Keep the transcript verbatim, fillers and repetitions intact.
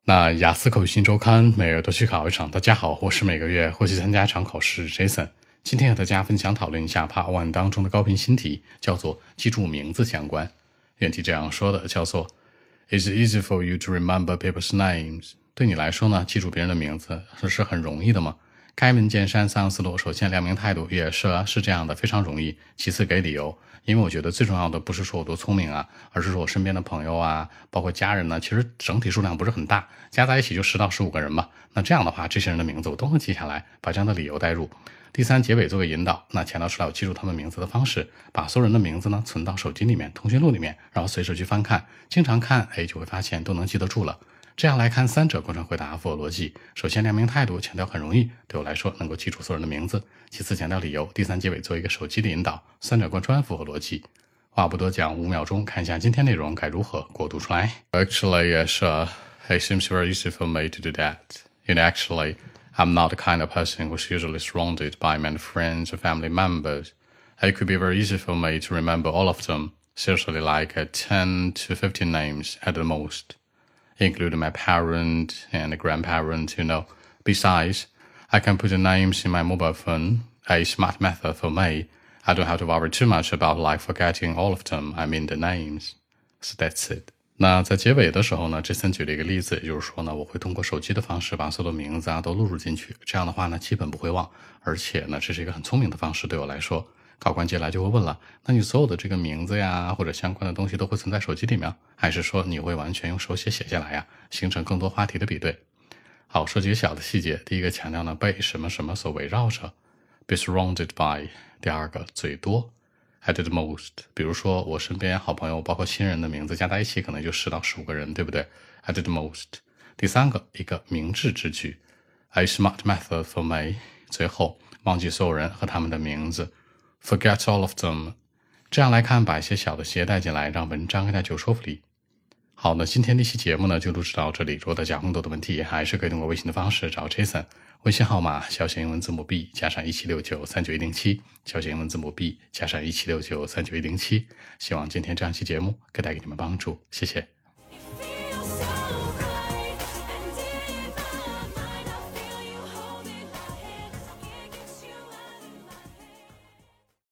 那雅思口语新周刊每月都去考一场。大家好，我是每个月会去参加一场考试 Jason。今天和大家分享讨论一下 Part One 当中的高频新题，叫做记住名字相关。原题这样说的，叫做 Is it easy for you to remember people's names？ 对你来说呢，记住别人的名字是很容易的吗？开门见山三个思路，首先亮明态度，也是啊，是这样的，非常容易。其次给理由，因为我觉得最重要的不是说我多聪明啊，而是说我身边的朋友啊，包括家人呢，其实整体数量不是很大，加在一起就十到十五个人嘛。那这样的话，这些人的名字我都能记下来，把这样的理由带入。第三，结尾做个引导，那强调出来我记住他们名字的方式，把所有人的名字呢存到手机里面、通讯录里面，然后随时去翻看，经常看，哎，就会发现都能记得住了。这样来看，三者构成回答符合逻辑。首先亮明态度，强调很容易，对我来说能够记住所有人的名字。其次强调理由，第三结尾做一个手机的引导，三者贯穿符合逻辑。话不多讲，五秒钟看一下今天内容该如何过渡出来。Actually, yes, uh, it seems very easy for me to do that. You know, actually, I'm not the kind of person who's usually surrounded by many friends or family members. It could be very easy for me to remember all of them, seriously like uh, ten to fifteen names at the most.Including my parent and grandparent, you know. Besides, I can put the names in my mobile phone, a smart method for me. I don't have to worry too much about like forgetting all of them, I mean the names. So that's it. 那在结尾的时候呢 Jason 举了一个例子，也就是说呢，我会通过手机的方式把所有的名字啊都录入进去，这样的话呢基本不会忘，而且呢这是一个很聪明的方式对我来说。考官接下来就会问了，那你所有的这个名字呀或者相关的东西都会存在手机里面，还是说你会完全用手写写下来呀，形成更多话题的比对？好，说几个小的细节。第一个强调呢，被什么什么所围绕着 be surrounded by。 第二个最多 at the most， 比如说我身边好朋友包括亲人的名字加在一起可能就十到十五个人，对不对？ at the most。 第三个一个明智之举 a smart method for me。 最后忘记所有人和他们的名字Forget all of them。 这样来看，把一些小的细节带进来，让文章更加具有说服力。好，那今天这期节目呢就录制到这里。如果大家有更多的问题，还是可以通过微信的方式找 Jason， 微信号码小写英文字母 B 加上一七六九三九一零七，小写英文字母 B 加上一七六九三九一零七。希望今天这样一期节目可以带给你们帮助，谢谢。